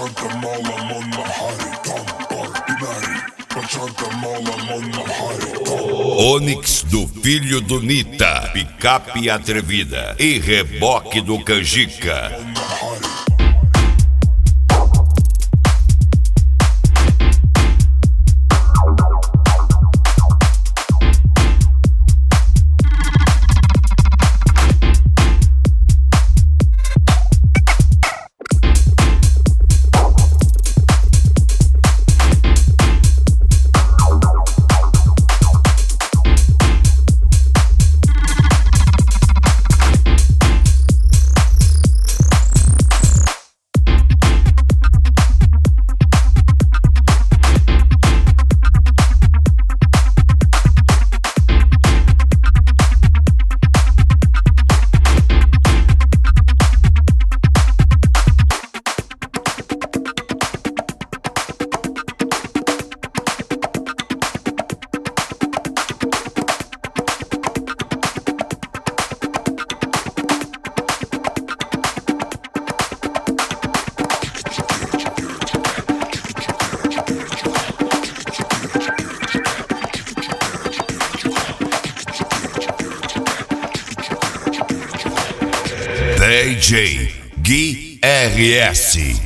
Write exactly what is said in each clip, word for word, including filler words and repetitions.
Onix do filho do Nita, picape atrevida e reboque do Canjica. D J Gui R S.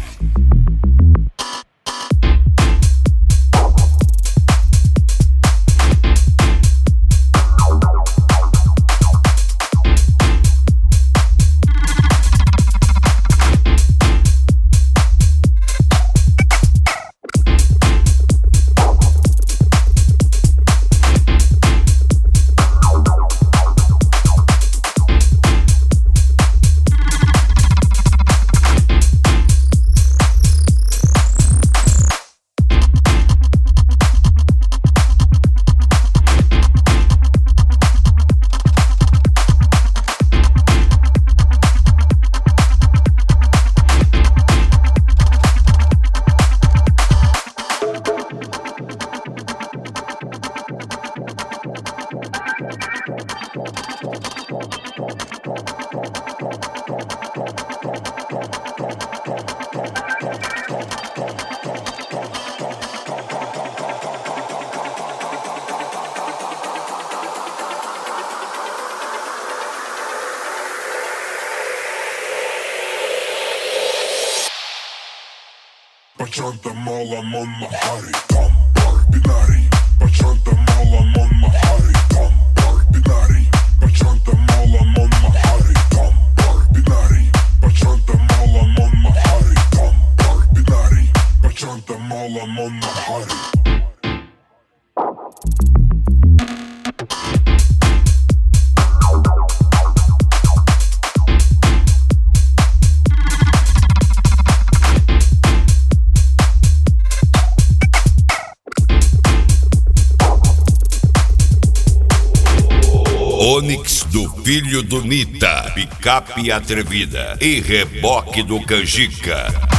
Bachata mala mon mahari tam bar binari. Bachata mala mon mahari tam bar binari. Bachata mala mon mahari tam bar binari. Bachata mala mon mahari tam bar binari. Bachata mala mon mahari. Onix do filho do Nita, picape atrevida e reboque do Canjica.